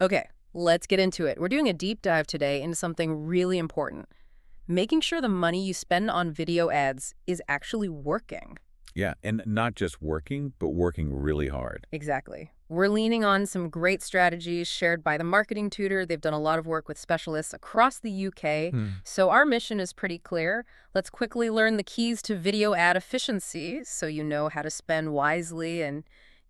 Okay, let's get into it. We're doing a deep dive today into something really important. Making sure the money you spend on video ads is actually working. Yeah, and not just working, but working really hard. Exactly. We're leaning on some great strategies shared by the Marketing Tutor. They've done a lot of work with specialists across the UK. So our mission is pretty clear. Let's quickly learn the keys to video ad efficiency so you know how to spend wisely and,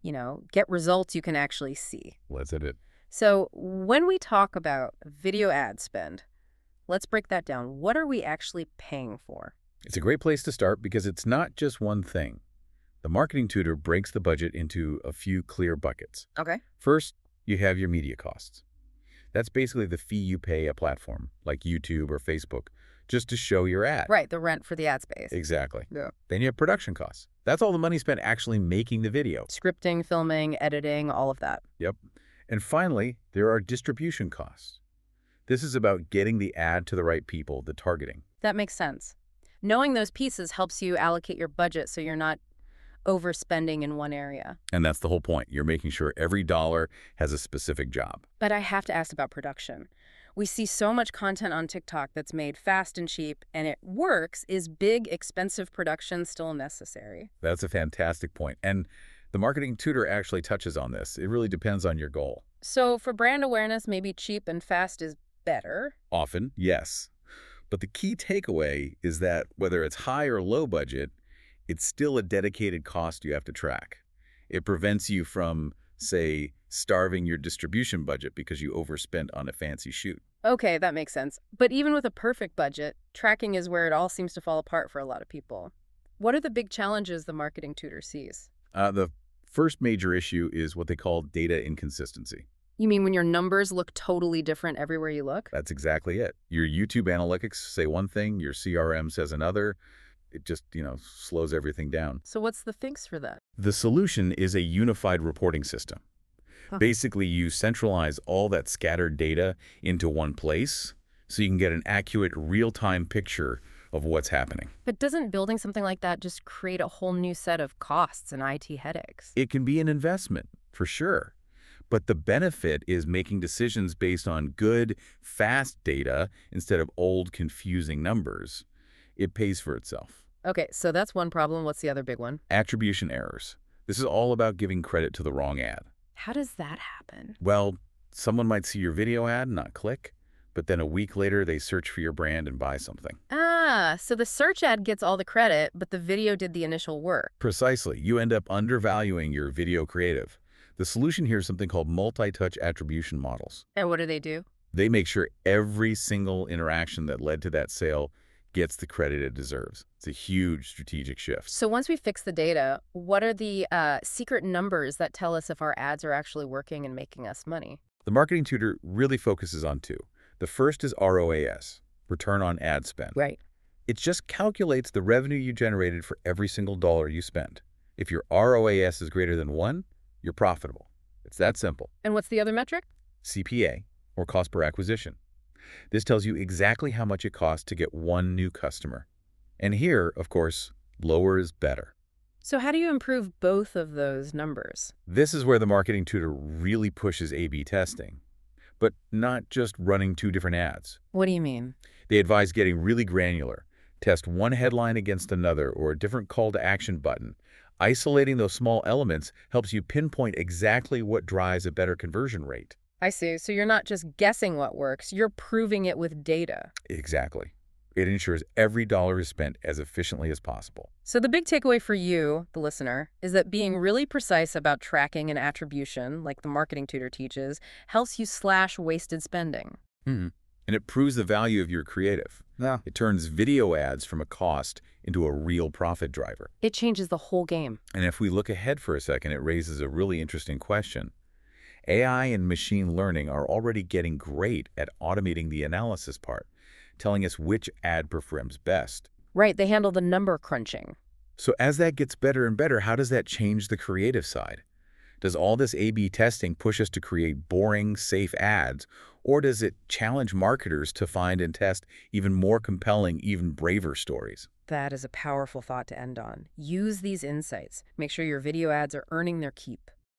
get results you can actually see. Let's hit it. So when we talk about video ad spend, let's break that down. What are we actually paying for? It's a great place to start because it's not just one thing. The Marketing Tutor breaks the budget into a few clear buckets. Okay. First, you have your media costs. That's basically the fee you pay a platform, like YouTube or Facebook, just to show your ad. Right, the rent for the ad space. Exactly. Yeah. Then you have production costs. That's all the money spent actually making the video. Scripting, filming, editing, all of that. Yep. And finally, there are distribution costs. This is about getting the ad to the right people, the targeting. That makes sense. Knowing those pieces helps you allocate your budget so you're not overspending in one area. And that's the whole point. You're making sure every dollar has a specific job. But I have to ask about production. We see so much content on TikTok that's made fast and cheap, and it works. Is big, expensive production still necessary? That's a fantastic point. And the Marketing Tutor actually touches on this. It really depends on your goal. So for brand awareness, maybe cheap and fast is better. Often, yes. But the key takeaway is that whether it's high or low budget, it's still a dedicated cost you have to track. It prevents you from, say, starving your distribution budget because you overspent on a fancy shoot. Okay, that makes sense. But even with a perfect budget, tracking is where it all seems to fall apart for a lot of people. What are the big challenges the Marketing Tutor sees? The first major issue is what they call data inconsistency. You mean when your numbers look totally different everywhere you look? That's exactly it. Your YouTube analytics say one thing, your CRM says another. It just, slows everything down. So what's the fix for that? The solution is a unified reporting system. Huh. Basically, you centralize all that scattered data into one place so you can get an accurate real-time picture of what's happening. But doesn't building something like that just create a whole new set of costs and IT headaches? It can be an investment, for sure. But the benefit is making decisions based on good, fast data instead of old, confusing numbers. It pays for itself. Okay, so that's one problem. What's the other big one? Attribution errors. This is all about giving credit to the wrong ad. How does that happen? Well, someone might see your video ad and not click, but then a week later they search for your brand and buy something. Ah, so the search ad gets all the credit, but the video did the initial work. Precisely. You end up undervaluing your video creative. The solution here is something called multi-touch attribution models. And what do? They make sure every single interaction that led to that sale gets the credit it deserves. It's a huge strategic shift. So once we fix the data, what are the secret numbers that tell us if our ads are actually working and making us money? The Marketing Tutor really focuses on two. The first is ROAS, return on ad spend. Right. It just calculates the revenue you generated for every single dollar you spend. If your ROAS is greater than 1, you're profitable. It's that simple. And what's the other metric? CPA, or cost per acquisition. This tells you exactly how much it costs to get one new customer. And here, of course, lower is better. So how do you improve both of those numbers? This is where the Marketing Tutor really pushes A/B testing, but not just running two different ads. What do you mean? They advise getting really granular. Test one headline against another or a different call to action button. Isolating those small elements helps you pinpoint exactly what drives a better conversion rate. I see. So you're not just guessing what works, you're proving it with data. Exactly. It ensures every dollar is spent as efficiently as possible. So the big takeaway for you, the listener, is that being really precise about tracking and attribution, like the Marketing Tutor teaches, helps you slash wasted spending. And it proves the value of your creative. Yeah. It turns video ads from a cost into a real profit driver. It changes the whole game. And if we look ahead for a second, it raises a really interesting question. AI and machine learning are already getting great at automating the analysis part, telling us which ad performs best. Right, they handle the number crunching. So as that gets better and better, how does that change the creative side? Does all this A/B testing push us to create boring, safe ads, or does it challenge marketers to find and test even more compelling, even braver stories? That is a powerful thought to end on. Use these insights. Make sure your video ads are earning their keep.